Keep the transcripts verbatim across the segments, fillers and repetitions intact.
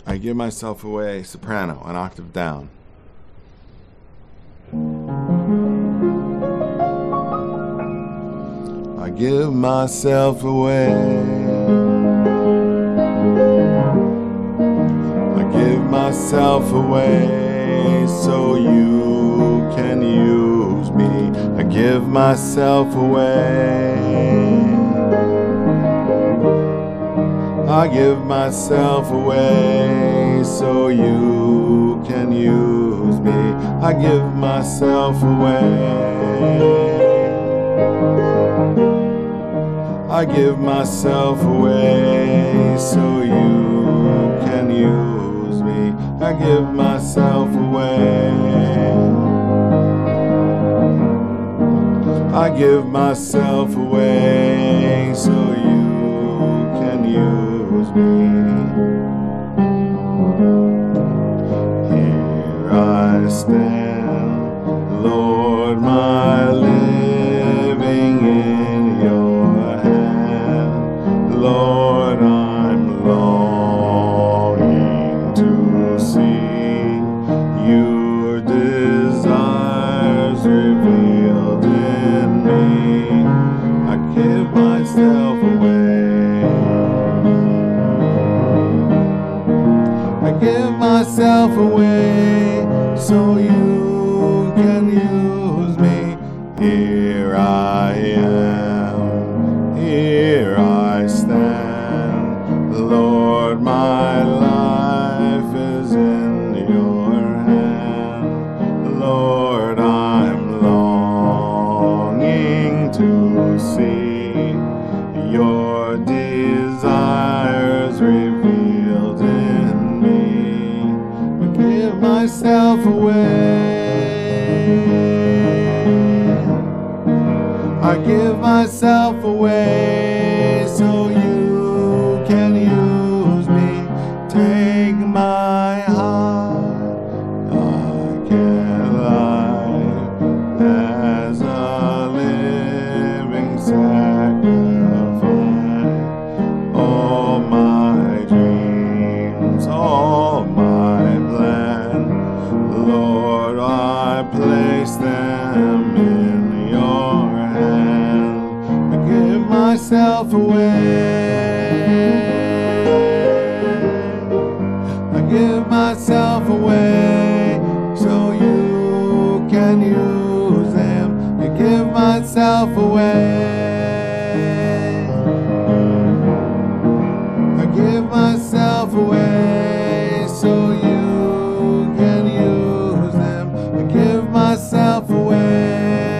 I give myself away, soprano, an octave down. I give myself away. I give myself away so you can use me. I give myself away. I give myself away so you can use me. I give myself away. I give myself away so you can use me. I give myself away. I give myself away so you can use me. Here I stand, Lord, my living in your hand. Lord, I'm longing to see your desires revealed in me. I give myself away. I give myself away so you can use me. Here I am, here I stand. Lord, my life is in your hand. Lord, I'm longing to see your desires revealed in me. I give myself away. I give myself away so you can use me. Take my heart, I can lie as a living sacrifice. All my dreams, all my plans, Lord, I place them in your hand. I give myself away. I give myself away so you can use them. I give myself away. I give myself away so you can use them. I give myself away.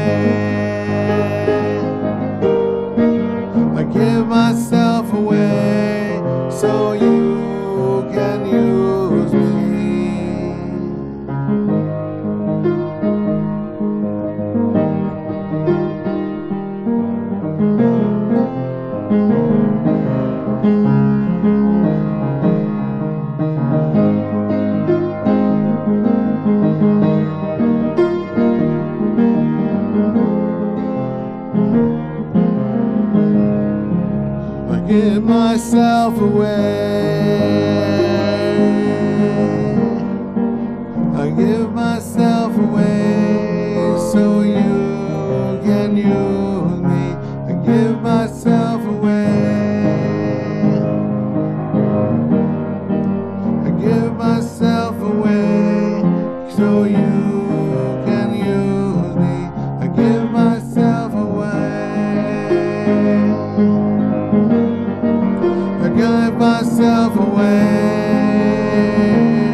I give myself away so you can use me. I give myself away. I give myself away so you can use me. I give myself away. I give myself away so you can use me. I give myself away. I give myself away.